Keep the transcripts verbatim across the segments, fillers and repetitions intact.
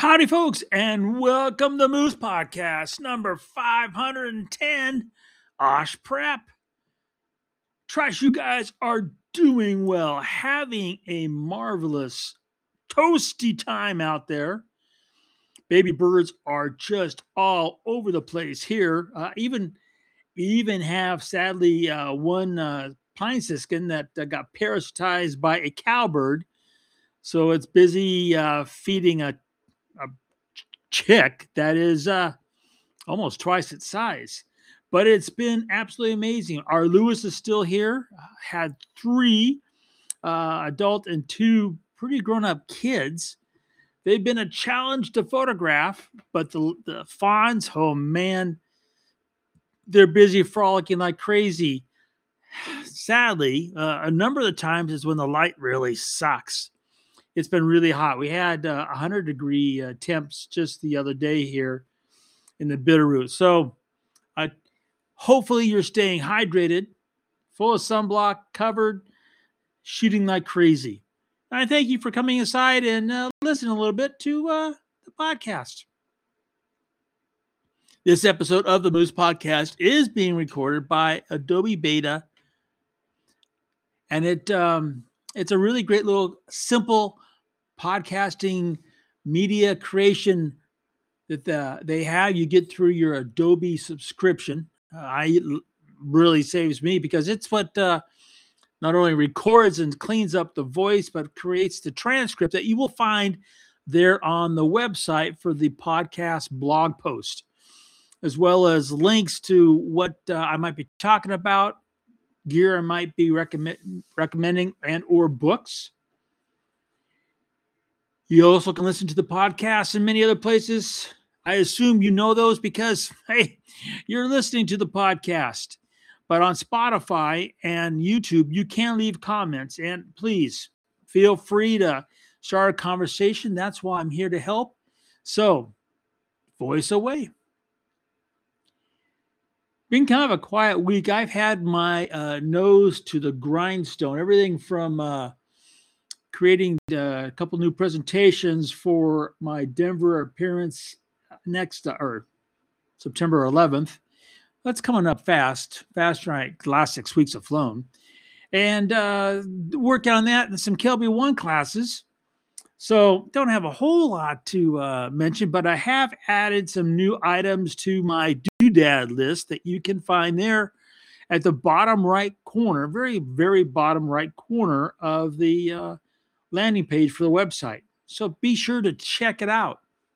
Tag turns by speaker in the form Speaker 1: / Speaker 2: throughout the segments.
Speaker 1: Howdy, folks, and welcome to Moose Podcast number five hundred ten, Osh Prep. Trust you guys are doing well, having a marvelous, toasty time out there. Baby birds are just all over the place here. Uh, even we even have, sadly, uh, one uh, pine siskin that uh, got parasitized by a cowbird. So it's busy uh, feeding a, a chick that is uh, almost twice its size. But it's been absolutely amazing. Our Lewis is still here, had three uh, adult and two pretty grown-up kids. They've been a challenge to photograph, but the, the fawns, oh man, they're busy frolicking like crazy. Sadly, uh, a number of the times is when the light really sucks. It's been really hot. We had uh, one hundred degree uh, temps just the other day here in the Bitterroot. So uh, hopefully you're staying hydrated, full of sunblock, covered, shooting like crazy. And I thank you for coming aside and uh, listening a little bit to uh, the podcast. This episode of the Moose Podcast is being recorded by Adobe Beta, and it um, it's a really great little simple podcasting media creation that the, they have. You get through your Adobe subscription. Uh, I it really saves me because it's what uh, not only records and cleans up the voice, but creates the transcript that you will find there on the website for the podcast blog post, as well as links to what uh, I might be talking about, gear I might be recommend, recommending, and or books. You also can listen to the podcast in many other places. I assume you know those because, hey, you're listening to the podcast. But on Spotify and YouTube, you can leave comments. And please feel free to start a conversation. That's why I'm here to help. So, voice away. Been kind of a quiet week. I've had my uh, nose to the grindstone. Everything from uh, creating uh, a couple new presentations for my Denver appearance next uh, or September eleventh. That's coming up fast, faster than the last six weeks have flown. And uh, work on that and some Kelby One classes. So don't have a whole lot to uh, mention, but I have added some new items to my doodad list that you can find there at the bottom right corner, very, very bottom right corner of the uh, landing page for the website. So be sure to check it out.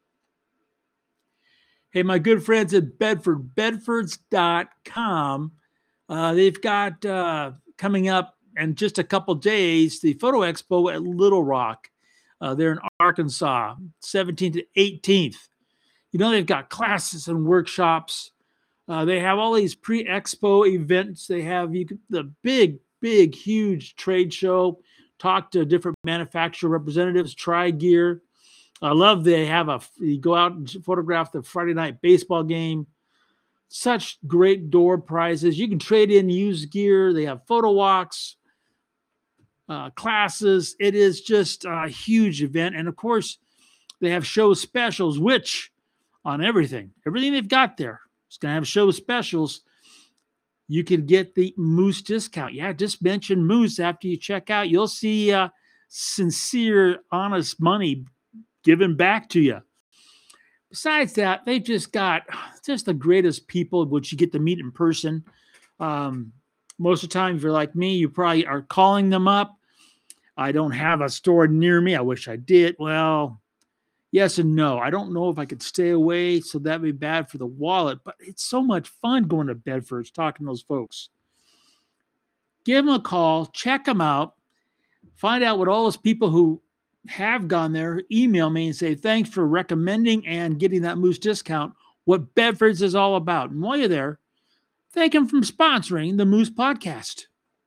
Speaker 1: Hey, my good friends at Bedford, bedfords dot com, uh, they've got uh, coming up in just a couple days the Photo Expo at Little Rock. Uh, they're in Arkansas, seventeenth to eighteenth. You know, they've got classes and workshops. Uh, they have all these pre-expo events. They have you could, the big, big, huge trade show. Talk to different manufacturer representatives, try gear. I love they have a, you go out and photograph the Friday night baseball game. Such great door prizes. You can trade in used gear. They have photo walks. Uh, classes. It is just a huge event. And of course, they have show specials, which on everything, everything they've got there, it's going to have show specials. You can get the Moose discount. Yeah, just mention Moose after you check out. You'll see uh, sincere, honest money given back to you. Besides that, they've just got just the greatest people, which you get to meet in person. Um, Most of the time, if you're like me, you probably are calling them up. I don't have a store near me. I wish I did. Well, yes and no. I don't know if I could stay away, so that'd be bad for the wallet. But it's so much fun going to Bedford's, talking to those folks. Give them a call. Check them out. Find out what all those people who have gone there email me and say, thanks for recommending and getting that Moose discount, what Bedford's is all about. And while you're there, thank him for sponsoring the Moose Podcast.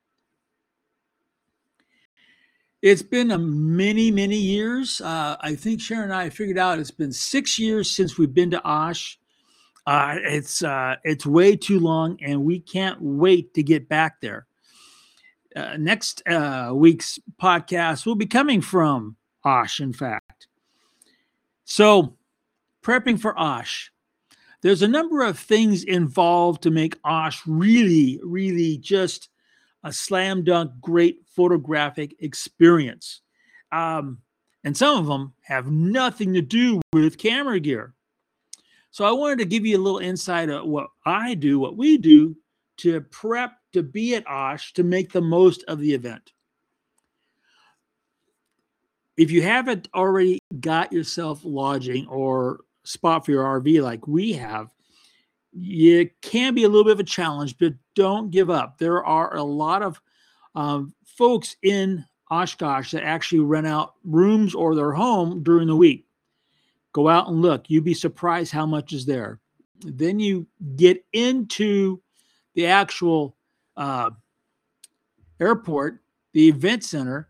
Speaker 1: It's been a many, many years. Uh, I think Sharon and I figured out it's been six years since we've been to Osh. Uh, it's uh, it's way too long, and we can't wait to get back there. Uh, next uh, week's podcast will be coming from Osh, in fact. So, prepping for Osh. There's a number of things involved to make Osh really, really just a slam dunk, great photographic experience. Um, and some of them have nothing to do with camera gear. So I wanted to give you a little insight of what I do, what we do to prep to be at Osh to make the most of the event. If you haven't already got yourself lodging or spot for your R V like we have, it can be a little bit of a challenge, but don't give up. There are a lot of um, folks in Oshkosh that actually rent out rooms or their home during the week. Go out and look. You'd be surprised how much is there. Then you get into the actual uh, airport, the event center.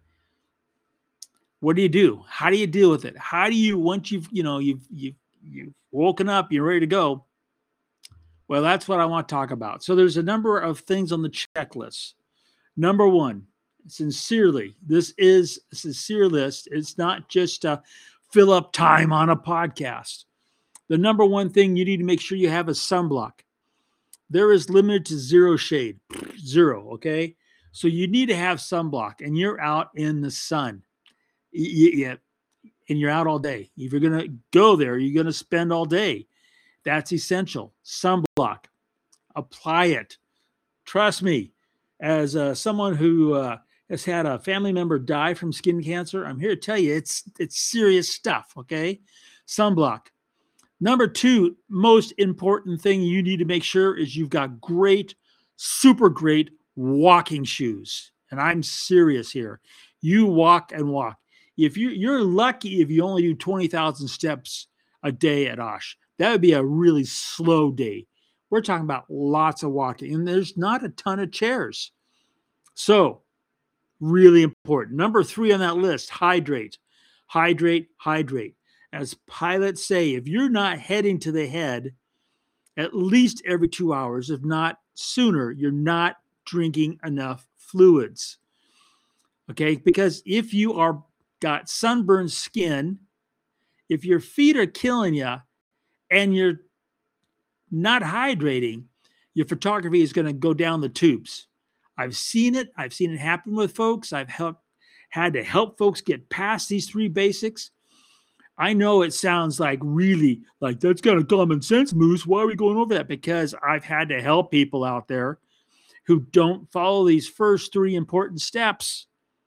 Speaker 1: What do you do? How do you deal with it? How do you, once you've, you know, you've, you've, you've woken up, you're ready to go. Well, that's what I want to talk about. So there's a number of things on the checklist. Number one, sincerely, this is a sincere list. It's not just a fill up time on a podcast. The number one thing you need to make sure you have is sunblock. There is limited to zero shade, zero. Okay. So you need to have sunblock and you're out in the sun. Yeah. And you're out all day. If you're going to go there, you're going to spend all day. That's essential. Sunblock. Apply it. Trust me, as uh, someone who uh, has had a family member die from skin cancer, I'm here to tell you it's it's serious stuff, okay? Sunblock. Number two, most important thing you need to make sure is you've got great, super great walking shoes. And I'm serious here. You walk and walk. If you, you're lucky if you only do twenty thousand steps a day at Osh. That would be a really slow day. We're talking about lots of walking, and there's not a ton of chairs. So, really important. Number three on that list, hydrate. Hydrate, hydrate. As pilots say, if you're not heading to the head at least every two hours, if not sooner, you're not drinking enough fluids. Okay? Because if you are got sunburned skin, if your feet are killing you, and you're not hydrating, your photography is going to go down the tubes. I've seen it. I've seen it happen with folks. I've helped, had to help folks get past these three basics. I know it sounds like really like that's kind of common sense, Moose. Why are we going over that? Because I've had to help people out there who don't follow these first three important steps.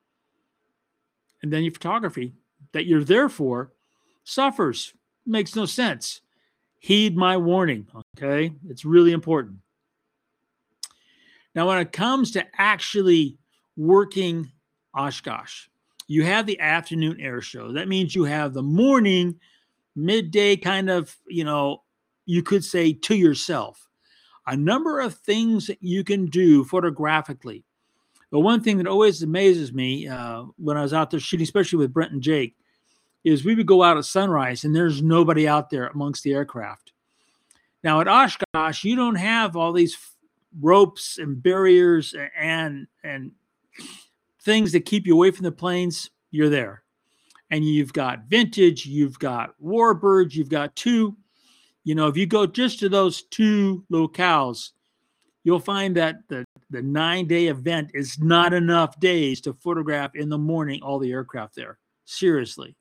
Speaker 1: And then your photography that you're there for suffers. Makes no sense. Heed my warning, okay? It's really important. Now, when it comes to actually working Oshkosh, you have the afternoon air show. That means you have the morning, midday kind of, you know, you could say to yourself. A number of things that you can do photographically. But one thing that always amazes me uh, when I was out there shooting, especially with Brent and Jake, is we would go out at sunrise and there's nobody out there amongst the aircraft. Now at Oshkosh, you don't have all these ropes and barriers and, and things that keep you away from the planes. You're there. And you've got vintage, you've got warbirds, you've got two. You know, if you go just to those two locales, you'll find that the, the nine-day event is not enough days to photograph in the morning all the aircraft there. Seriously.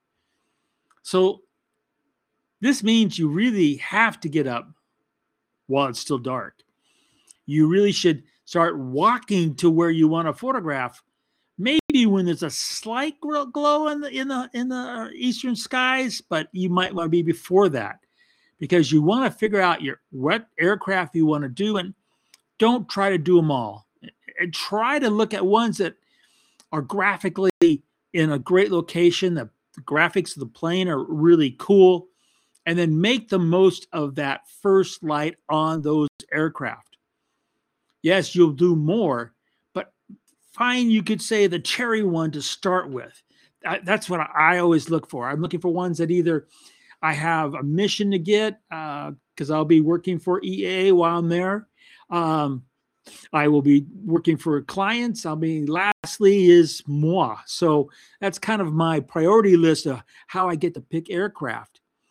Speaker 1: So this means you really have to get up while it's still dark. You really should start walking to where you want to photograph. Maybe when there's a slight glow in the in the in the eastern skies, but you might want to be before that because you want to figure out your what aircraft you want to do, and don't try to do them all. And try to look at ones that are graphically in a great location. The The graphics of the plane are really cool, and then make the most of that first light on those aircraft. Yes, you'll do more, but find, you could say, the cherry one to start with. That's what I always look for. I'm looking for ones that either I have a mission to get because uh, I'll be working for E A while I'm there. Um, I will be working for clients. I'll be, lastly is moi. So that's kind of my priority list of how I get to pick aircraft.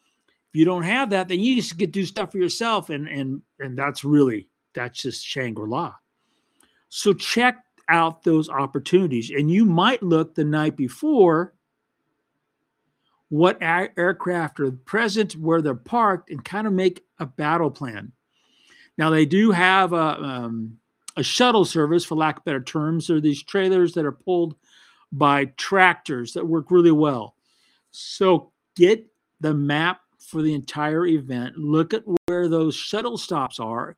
Speaker 1: If you don't have that, then you just get to do stuff for yourself, and and and that's really that's just Shangri-La. So check out those opportunities, and you might look the night before what air- aircraft are present, where they're parked, and kind of make a battle plan. Now they do have a um, a shuttle service, for lack of better terms. There are these trailers that are pulled by tractors that work really well. So get the map for the entire event. Look at where those shuttle stops are.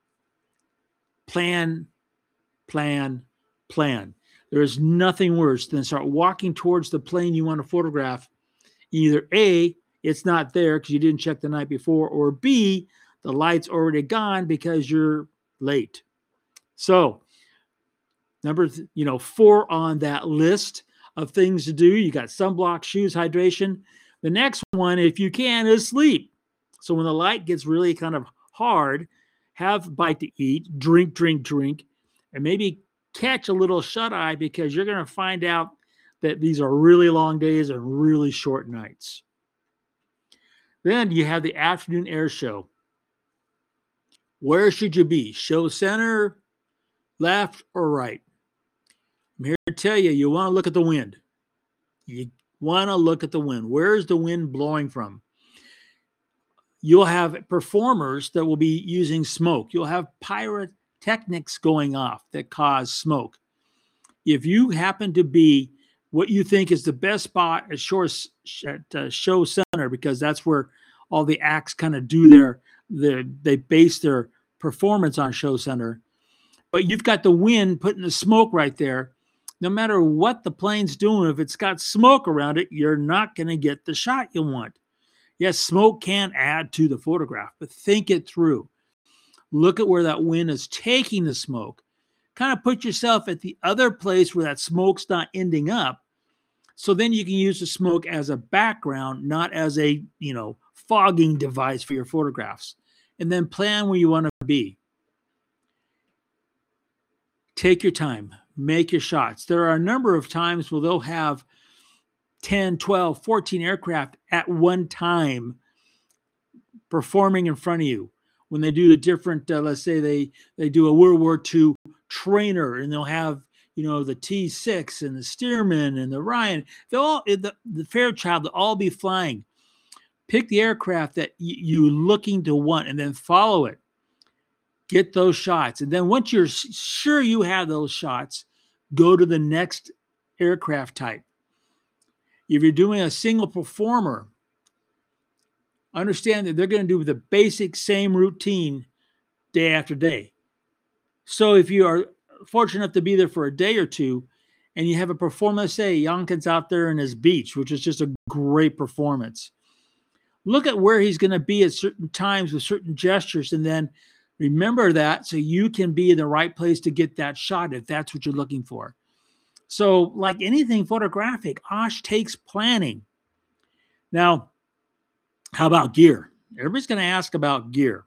Speaker 1: Plan, plan, plan. There is nothing worse than start walking towards the plane you want to photograph. Either A, it's not there because you didn't check the night before, or B, the light's already gone because you're late. So, number, you know, four on that list of things to do. You got sunblock, shoes, hydration. The next one, if you can, is sleep. So when the light gets really kind of hard, have a bite to eat, drink, drink, drink, and maybe catch a little shut eye, because you're going to find out that these are really long days and really short nights. Then you have the afternoon air show. Where should you be? Show center, left, or right? I'm here to tell you, you want to look at the wind. You want to look at the wind. Where's the wind blowing from? You'll have performers that will be using smoke. You'll have pyrotechnics going off that cause smoke. If you happen to be what you think is the best spot at, shore, at uh, show center, because that's where all the acts kind of do their, their, they base their performance on show center, but you've got the wind putting the smoke right there. No matter what the plane's doing, if it's got smoke around it, you're not going to get the shot you want. Yes, smoke can add to the photograph, but think it through. Look at where that wind is taking the smoke. Kind of put yourself at the other place where that smoke's not ending up. So then you can use the smoke as a background, not as a, you know, fogging device for your photographs. And then plan where you want to be. Take your time. Make your shots. There are a number of times where they'll have ten, twelve, fourteen aircraft at one time performing in front of you. When they do the different, uh, let's say they, they do a World War Two trainer, and they'll have, you know, the T six and the Stearman and the Ryan. They'll all, the, the Fairchild, they'll all be flying. Pick the aircraft that y- you're looking to want, and then follow it. Get those shots. And then once you're sure you have those shots, go to the next aircraft type. If you're doing a single performer, understand that they're going to do the basic same routine day after day. So if you are fortunate enough to be there for a day or two, and you have a performance, say Youngkin's out there in his beach, which is just a great performance. Look at where he's going to be at certain times with certain gestures, and then remember that so you can be in the right place to get that shot if that's what you're looking for. So like anything photographic, Osh takes planning. Now, how about gear? Everybody's going to ask about gear.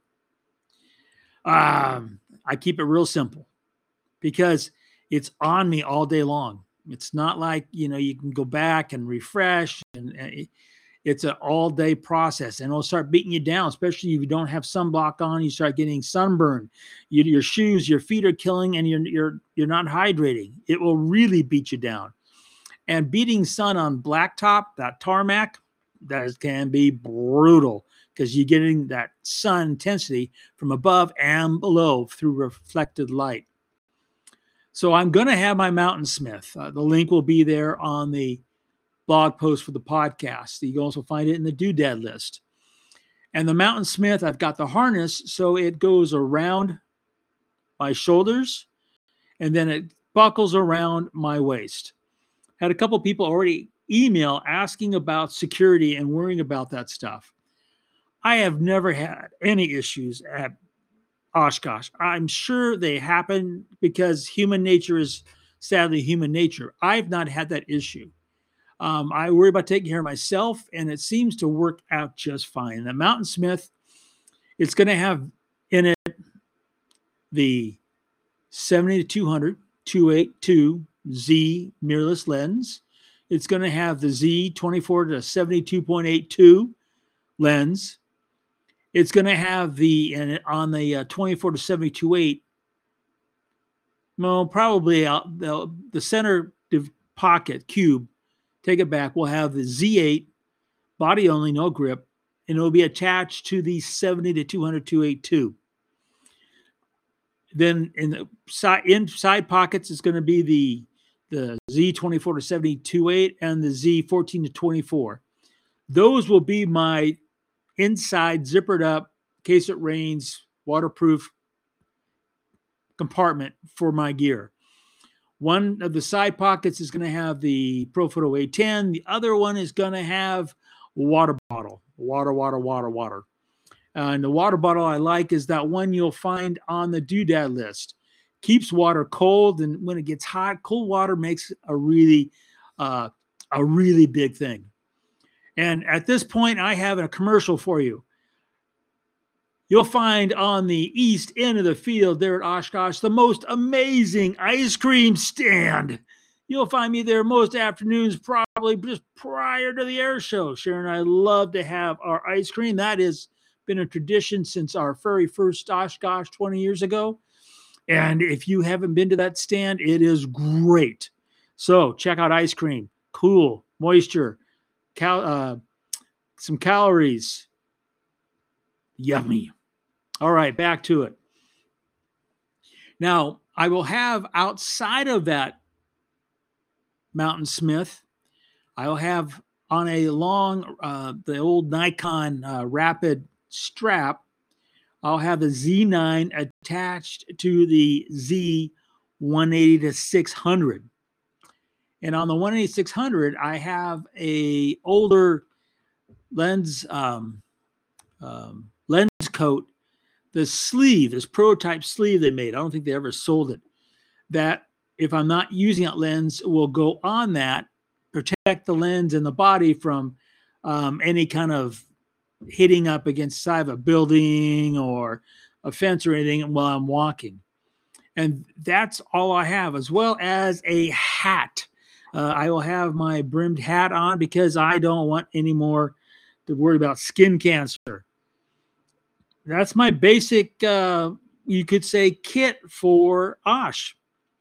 Speaker 1: Um, I keep it real simple because it's on me all day long. It's not like, you know, you can go back and refresh, and, and it's an all day process, and it'll start beating you down, especially if you don't have sunblock on. You start getting sunburn. You, your shoes, your feet are killing, and you're, you're, you're not hydrating. It will really beat you down. And beating sun on blacktop, that tarmac, that is, can be brutal because you're getting that sun intensity from above and below through reflected light. So I'm going to have my Mountainsmith. Uh, the link will be there on the blog post for the podcast. You can also find it in the doodad list. And the Mountainsmith, I've got the harness, so it goes around my shoulders, and then it buckles around my waist. Had a couple people already email asking about security and worrying about that stuff. I have never had any issues at Oshkosh. I'm sure they happen because human nature is sadly human nature. I've not had that issue. Um, I worry about taking care of myself, and it seems to work out just fine. The Mountainsmith, it's going to have in it the seventy to two hundred two eighty-two Z mirrorless lens. It's going to have the Z twenty-four to seventy-two point eight two lens. It's going to have the, and on the uh, twenty-four to seventy-two eight, no, probably out the, the center pocket cube, take it back, we'll have the Z eight, body only, no grip, and it'll be attached to the seventy to two hundred two eighty-two. Then in the side, inside pockets is going to be the, the Z twenty-four to seventy-two eight and the Z fourteen to twenty-four. Those will be my inside zippered up, in case it rains, waterproof compartment for my gear. One of the side pockets is going to have the Profoto A ten. The other one is going to have water bottle, water, water, water, water. Uh, and the water bottle I like is that one you'll find on the doodad list. Keeps water cold, and when it gets hot, cold water makes a really, uh, a really big thing. And at this point, I have a commercial for you. You'll find on the east end of the field there at Oshkosh the most amazing ice cream stand. You'll find me there most afternoons, probably just prior to the air show. Sharon and I love to have our ice cream. That has been a tradition since our very first Oshkosh twenty years ago. And if you haven't been to that stand, it is great. So check out ice cream, cool, moisture, cal uh, some calories, yummy. All right, back to it. Now, I will have outside of that Mountain Smith, I will have on a long, uh, the old Nikon uh, Rapid strap, I'll have the Z nine attached to the Z one eighty to six hundred. And on the one eighty to six hundred, I have a older lens, um, um, lens coat. The sleeve, this prototype sleeve they made, I don't think they ever sold it, that if I'm not using that lens, will go on that, protect the lens and the body from um, any kind of hitting up against the side of a building or a fence or anything while I'm walking. And that's all I have, as well as a hat. Uh, I will have my brimmed hat on because I don't want any more to worry about skin cancer. That's my basic, uh, you could say, kit for Osh.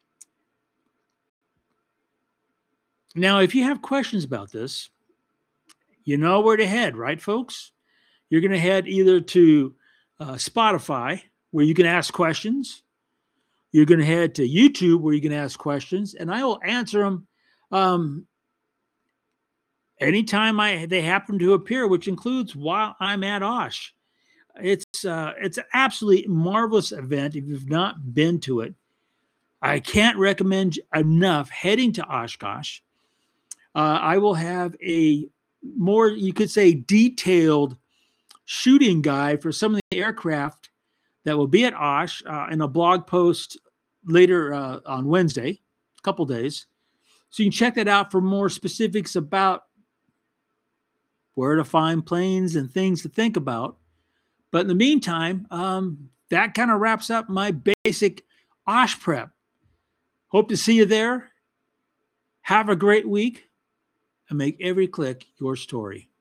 Speaker 1: Now, if you have questions about this, you know where to head, right, folks? You're going to head either to uh, Spotify, where you can ask questions. You're going to head to YouTube, where you can ask questions, and I will answer them um, anytime I, they happen to appear, which includes while I'm at Osh. It's uh, it's an absolutely marvelous event. If you've not been to it, I can't recommend enough heading to Oshkosh. Uh, I will have a more, you could say, detailed shooting guide for some of the aircraft that will be at Osh uh, in a blog post later uh, on Wednesday, a couple days. So you can check that out for more specifics about where to find planes and things to think about. But in the meantime, um, that kind of wraps up my basic Osh prep. Hope to see you there. Have a great week and make every click your story.